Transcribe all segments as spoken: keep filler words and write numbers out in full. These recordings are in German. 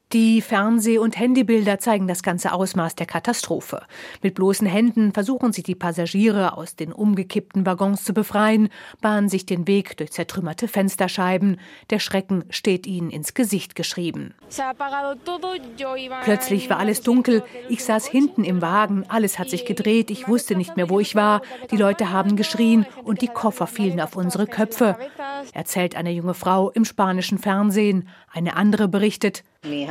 Die Fernseh- und Handybilder zeigen das ganze Ausmaß der Katastrophe. Mit bloßen Händen versuchen sie, die Passagiere aus den umgekippten Waggons zu befreien, bahnen sich den Weg durch zertrümmerte Fensterscheiben. Der Schrecken steht ihnen ins Gesicht geschrieben. Plötzlich war alles dunkel. Ich saß hinten im Wagen, alles hat sich gedreht, ich wusste nicht mehr, wo ich war. Die Leute haben geschrien und die Koffer fielen auf unsere Köpfe, erzählt eine junge Frau im spanischen Fernsehen. Eine andere berichtet: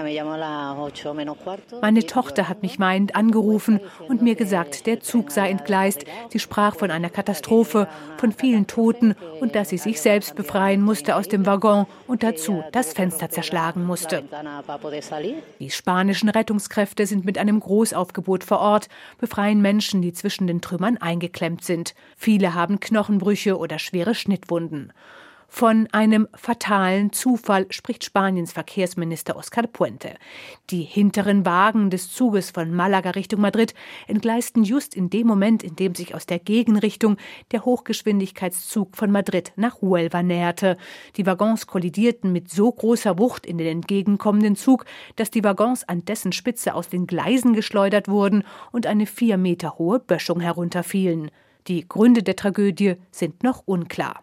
Meine Tochter hat mich weinend angerufen und mir gesagt, der Zug sei entgleist. Sie sprach von einer Katastrophe, von vielen Toten und dass sie sich selbst befreien musste aus dem Waggon und dazu das Fenster zerschlagen musste. Die spanischen Rettungskräfte sind mit einem Großaufgebot vor Ort, befreien Menschen, die zwischen den Trümmern eingeklemmt sind. Viele haben Knochenbrüche oder schwere Schnittwunden. Von einem fatalen Zufall spricht Spaniens Verkehrsminister Óscar Puente. Die hinteren Wagen des Zuges von Malaga Richtung Madrid entgleisten just in dem Moment, in dem sich aus der Gegenrichtung der Hochgeschwindigkeitszug von Madrid nach Huelva näherte. Die Waggons kollidierten mit so großer Wucht in den entgegenkommenden Zug, dass die Waggons an dessen Spitze aus den Gleisen geschleudert wurden und eine vier Meter hohe Böschung herunterfielen. Die Gründe der Tragödie sind noch unklar.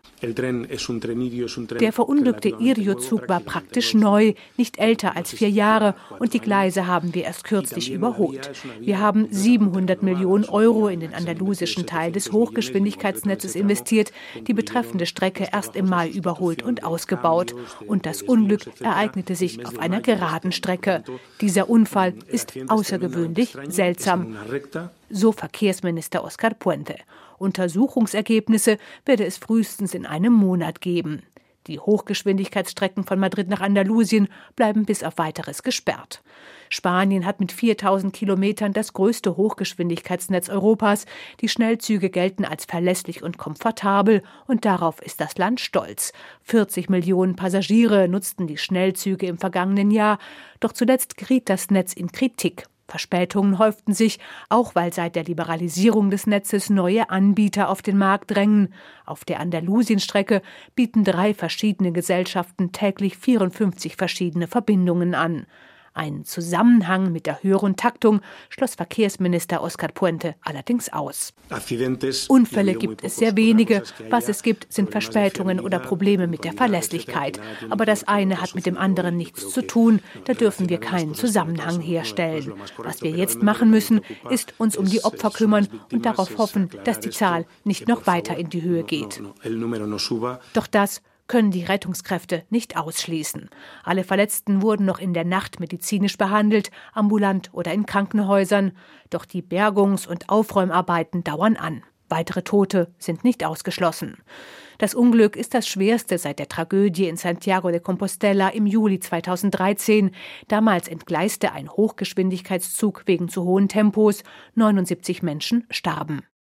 Der verunglückte Irio-Zug war praktisch neu, nicht älter als vier Jahre und die Gleise haben wir erst kürzlich überholt. Wir haben siebenhundert Millionen Euro in den andalusischen Teil des Hochgeschwindigkeitsnetzes investiert, die betreffende Strecke erst im Mai überholt und ausgebaut. Und das Unglück ereignete sich auf einer geraden Strecke. Dieser Unfall ist außergewöhnlich seltsam. So Verkehrsminister Óscar Puente. Untersuchungsergebnisse werde es frühestens in einem Monat geben. Die Hochgeschwindigkeitsstrecken von Madrid nach Andalusien bleiben bis auf Weiteres gesperrt. Spanien hat mit viertausend Kilometern das größte Hochgeschwindigkeitsnetz Europas. Die Schnellzüge gelten als verlässlich und komfortabel und darauf ist das Land stolz. vierzig Millionen Passagiere nutzten die Schnellzüge im vergangenen Jahr. Doch zuletzt geriet das Netz in Kritik. Verspätungen häuften sich, auch weil seit der Liberalisierung des Netzes neue Anbieter auf den Markt drängen. Auf der Andalusien-Strecke bieten drei verschiedene Gesellschaften täglich vierundfünfzig verschiedene Verbindungen an. Einen Zusammenhang mit der höheren Taktung schloss Verkehrsminister Óscar Puente allerdings aus. Unfälle gibt es sehr wenige. Was es gibt, sind Verspätungen oder Probleme mit der Verlässlichkeit. Aber das eine hat mit dem anderen nichts zu tun. Da dürfen wir keinen Zusammenhang herstellen. Was wir jetzt machen müssen, ist uns um die Opfer kümmern und darauf hoffen, dass die Zahl nicht noch weiter in die Höhe geht. Doch das können die Rettungskräfte nicht ausschließen. Alle Verletzten wurden noch in der Nacht medizinisch behandelt, ambulant oder in Krankenhäusern. Doch die Bergungs- und Aufräumarbeiten dauern an. Weitere Tote sind nicht ausgeschlossen. Das Unglück ist das schwerste seit der Tragödie in Santiago de Compostela im Juli zweitausenddreizehn. Damals entgleiste ein Hochgeschwindigkeitszug wegen zu hohen Tempos. neunundsiebzig Menschen starben.